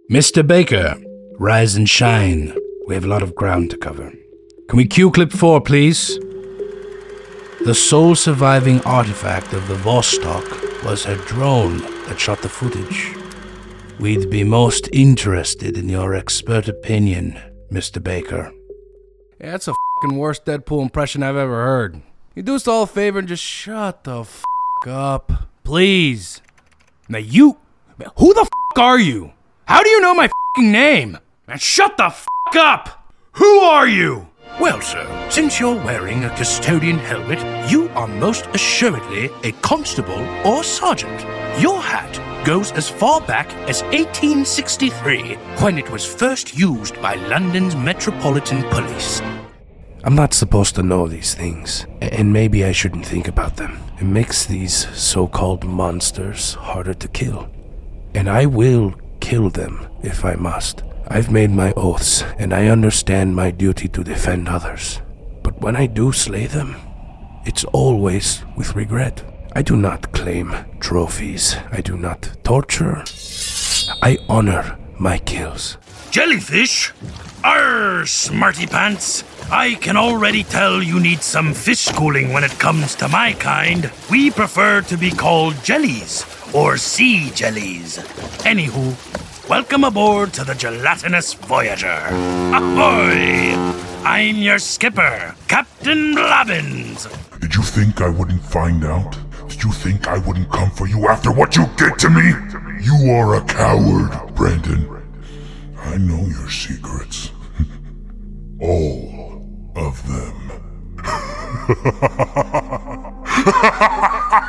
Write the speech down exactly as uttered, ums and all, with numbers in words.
Mister Baker, rise and shine. We have a lot of ground to cover. Can we cue clip four, please? The sole surviving artifact of the Vostok was her drone that shot the footage. We'd be most interested in your expert opinion, Mister Baker. Yeah, that's the fucking worst Deadpool impression I've ever heard. You do us all a favor and just shut the f*** up. Please. Now you... Who the f*** are you? How do you know my f***ing name? Man, shut the f*** up! Who are you? Well, sir, since you're wearing a custodian helmet, you are most assuredly a constable or sergeant. Your hat goes as far back as eighteen sixty-three, when it was first used by London's Metropolitan Police. I'm not supposed to know these things, and maybe I shouldn't think about them. It makes these so-called monsters harder to kill. And I will kill them if I must. I've made my oaths, and I understand my duty to defend others. But when I do slay them, it's always with regret. I do not claim trophies. I do not torture. I honor my kills. Jellyfish? Arr, smarty pants. I can already tell you need some fish schooling when it comes to my kind. We prefer to be called jellies, or sea jellies. Anywho, welcome aboard to the Gelatinous Voyager. Ahoy! I'm your skipper, Captain Blabbins. Did you think I wouldn't find out? Did you think I wouldn't come for you after what you did to me? You are a coward, Brandon. I know your secrets. All of them.